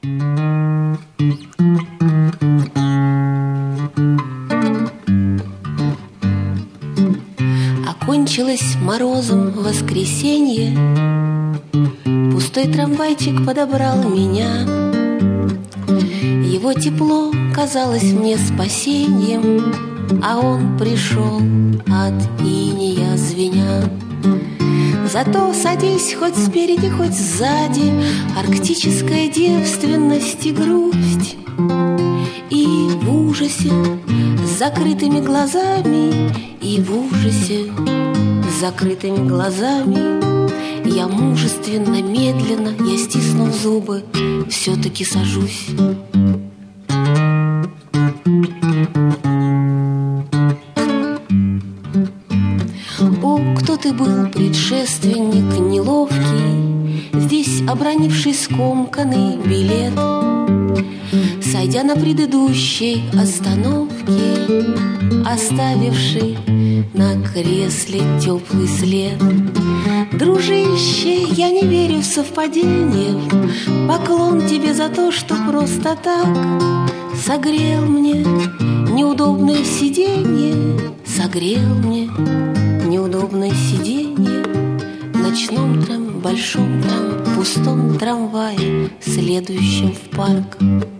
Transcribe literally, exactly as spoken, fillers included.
Окончилось морозом воскресенье, пустой трамвайчик подобрал меня. Его тепло казалось мне спасением, а он пришел от инея звеня. Зато садись хоть спереди, хоть сзади, арктическая девственность и грусть. И в ужасе с закрытыми глазами, и в ужасе с закрытыми глазами я мужественно, медленно, я стиснув зубы, все-таки сажусь. О, кто ты был, предшественник неловкий, здесь обронивший скомканный билет, сойдя на предыдущей остановке, оставивший на кресле теплый след. Дружище, я не верю в совпадение, поклон тебе за то, что просто так согрел мне неудобное сиденье, согрел мне неудобное сиденье в ночном трам, большом трам, пустом трамвае, следующем в парк.